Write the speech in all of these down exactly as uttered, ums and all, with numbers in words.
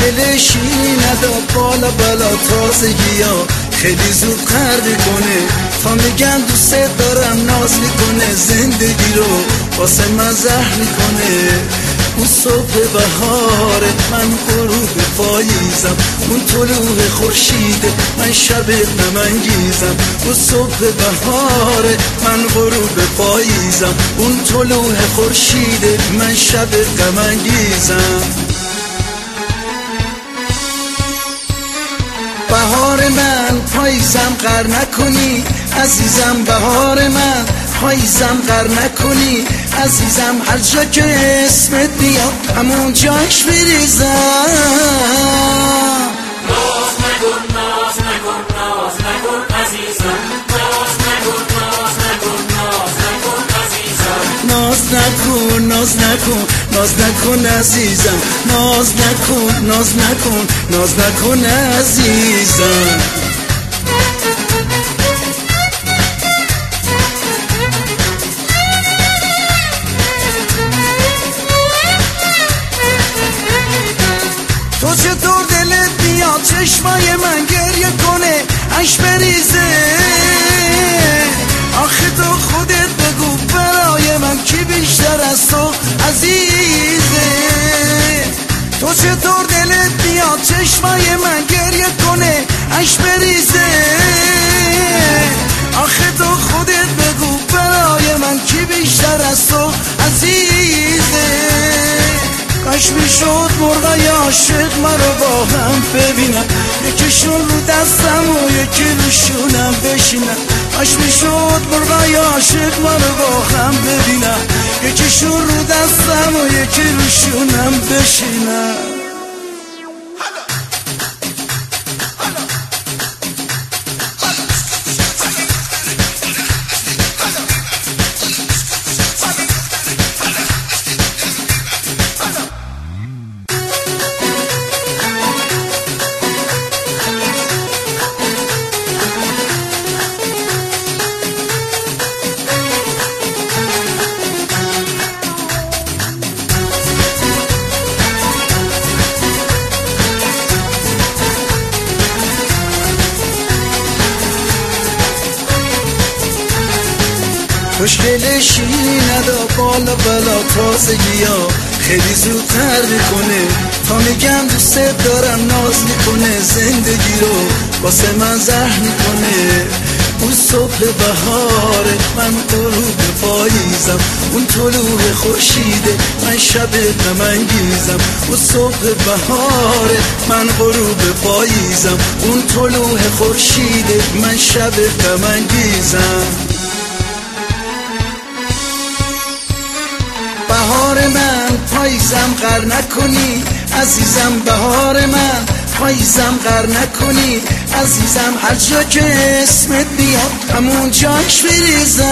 خوشگلشی نداد بالا بالا تازگی ها خیلی زود قرد کنه تا میگن دوست دارم ناز میکنه زندگی رو واسه من زهر میکنه. اون صبح بهاره من غروب پاییزم، اون طلوع خورشیده من شب غم‌انگیزم. اون صبح بهاره من غروب پاییزم، اون طلوع خورشیده من شب غم‌انگیزم. بهار من پاییزم غر نکنی عزیزم، بهار من پاییزم غر نکنی عزیزم. هر جا که اسمت بیاد همون جاش بریزم. ناز نکن ناز نکن ناز نکن عزیزم، ناز نکن ناز نکن ناز نکن عزیزم. ناز نکن ناز نکن ناز نکن عزیزم، ناز نکن ناز نکن ناز نکن عزیزم. تو چطور دلت بیاد چشمای من گریه کنه اش بریزه؟ آخه تو خودت بگو برای من کی بیشتر از تو عزیزه؟ تو چطور دلت بیاد چشمای من گریه کنه اش بریزه؟ آخه تو خودت بگو برای من کی بیشتر از تو عزیزه؟ کاش میشد مرغای عاشق ما رو با هم ببینم، یکیشون رو دستم و یکی رو شونم بشینم. کاش میشد مرغای عاشق ما رو با هم ببینم، یکیشون رو دستم و یکی رو شونم بشینم. خوشگلشی ندا بالا بالا تازگی ها خیلی زود قرد کنه تا میگم دوست دارم ناز میکنه زندگی رو واسه من زهر میکنه. اون صبح بهاره من غروب پاییزم، اون طلوع خورشیده من شب غم‌انگیزم. اون صبح بهاره من غروب پاییزم، اون طلوع خورشیده من شب غم‌انگیزم. بهار من پاییزم غر نکنی عزیزم، بهار من پاییزم غر نکنی عزیزم. هر جا که اسمت بیاد همون جاش بریزم.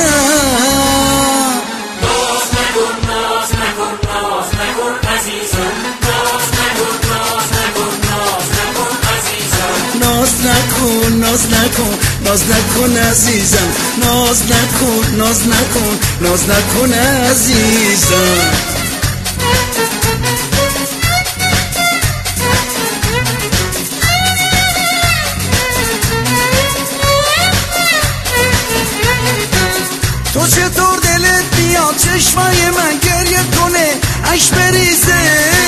ناز نکن ناز نکن ناز نکن عزیزم، ناز نکن ناز نکن ناز نکن عزیزم. ناز نکن ناز نکن ناز نکن عزیزم، ناز نکن ناز نکن ناز نکن عزیزم. تو چطور دلت بیاد چشمای من گریه کنه اش بریزه؟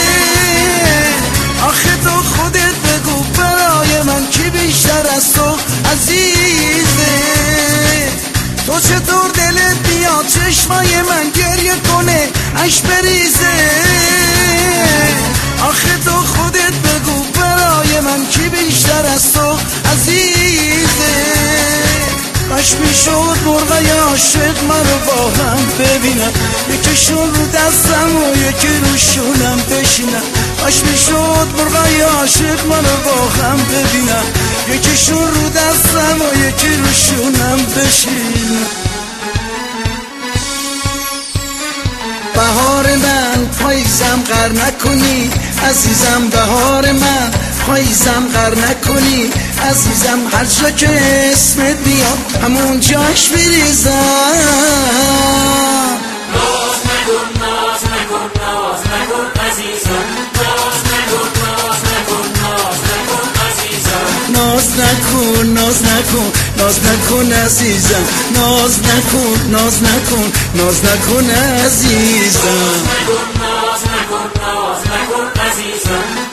آخه تو خودت بگو برای من کی بیشتر از تو عزیزه؟ تو چطور دلت بیاد چشمای من گریه کنه اش بریزه؟ آخه تو خودت بگو برای من کی بیشتر از تو عزیزه؟ کاش میشد مرغای عاشق من رو با هم ببینم، یکیشون رو دستم و یکی رو شونم بشینم. کاش میشد مرغای عاشق من رو با هم ببینم، یکیشون رو دستم و یکی رو شونم بشینم. بهار من پاییزم غر نکنی عزیزم، بهار من پاییزم غر نکنی عزیزم. هر جا که اسمت بیاد همون جاش بریزم. ناز نکن ناز نکن ناز نکن عزیزم، ناز نکن ناز ناز نکن ناز نکن ناز نکن عزیزم ناز نکن ناز نکن ناز نکن عزیزم ناز نکن ناز نکن ناز نکن عزیزم